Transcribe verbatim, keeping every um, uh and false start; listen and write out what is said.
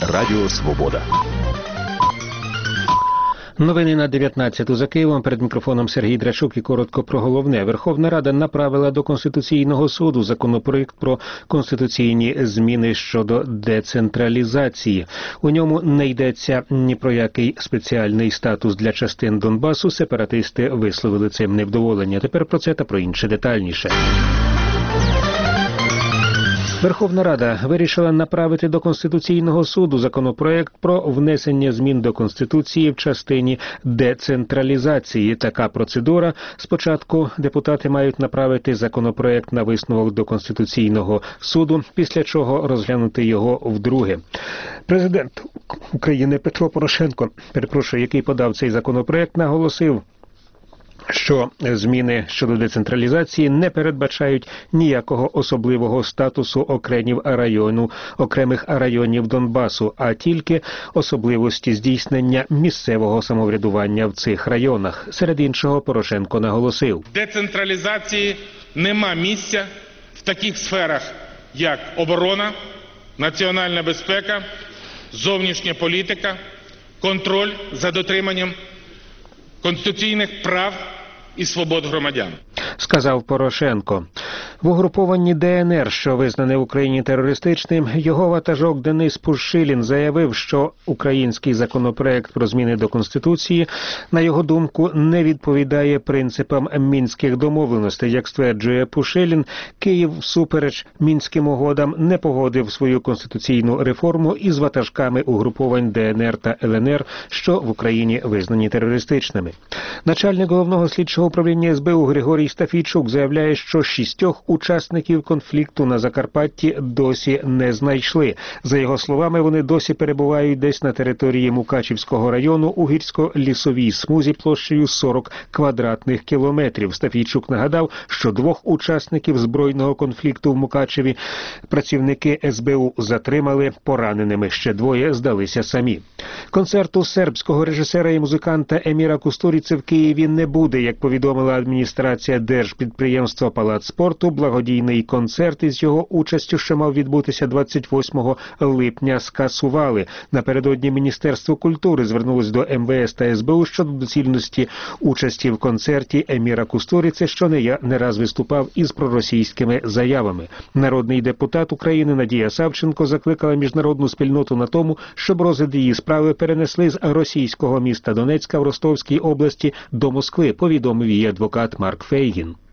Радіо Свобода. Новини на дев'ятнадцяту за Києвом. Перед мікрофоном Сергій Драчук і коротко про головне. Верховна Рада направила до Конституційного суду законопроект про конституційні зміни щодо децентралізації. У ньому не йдеться ні про який спеціальний статус для частин Донбасу. Сепаратисти висловили цим невдоволення. Тепер про це та про інше детальніше. Верховна Рада вирішила направити до Конституційного суду законопроект про внесення змін до Конституції в частині децентралізації. Така процедура. Спочатку депутати мають направити законопроект на висновок до Конституційного суду, після чого розглянути його вдруге. Президент України Петро Порошенко, перепрошую, який подав цей законопроект, наголосив, що зміни щодо децентралізації не передбачають ніякого особливого статусу окремих району, окремих районів Донбасу, а тільки особливості здійснення місцевого самоврядування в цих районах. Серед іншого, Порошенко наголосив: децентралізації нема місця в таких сферах, як оборона, національна безпека, зовнішня політика, контроль за дотриманням конституційних прав і свобод громадян. Сказав Порошенко. В угрупованні Де Ен Ер, що визнане в Україні терористичним, його ватажок Денис Пушилін заявив, що український законопроект про зміни до Конституції, на його думку, не відповідає принципам Мінських домовленостей. Як стверджує Пушилін, Київ всупереч Мінським угодам не погодив свою конституційну реформу із ватажками угруповань Де Ен Ер та Ел Ен Ер, що в Україні визнані терористичними. Начальник головного слідчого управління Ес Бе У Григорій Стафійчук заявляє, що шістьох учасників конфлікту на Закарпатті досі не знайшли. За його словами, вони досі перебувають десь на території Мукачівського району у гірсько-лісовій смузі площею сорок квадратних кілометрів. Стафійчук нагадав, що двох учасників збройного конфлікту в Мукачеві працівники Ес Бе У затримали, пораненими ще двоє здалися самі. Концерту сербського режисера і музиканта Еміра Кустуріци в Києві не буде, як повідомила адміністрація держпідприємства «Палац спорту». Благодійний концерт із його участю, що мав відбутися двадцять восьмого липня, скасували. Напередодні Міністерство культури звернулось до Ем Ве Ес та Ес Бе У щодо доцільності участі в концерті Еміра Кустуріци, що не, я, не раз виступав із проросійськими заявами. Народний депутат України Надія Савченко закликала міжнародну спільноту на тому, щоб розгляд її справи перенесли з російського міста Донецька в Ростовській області до Москви, повідомив її адвокат Марк Фейгін.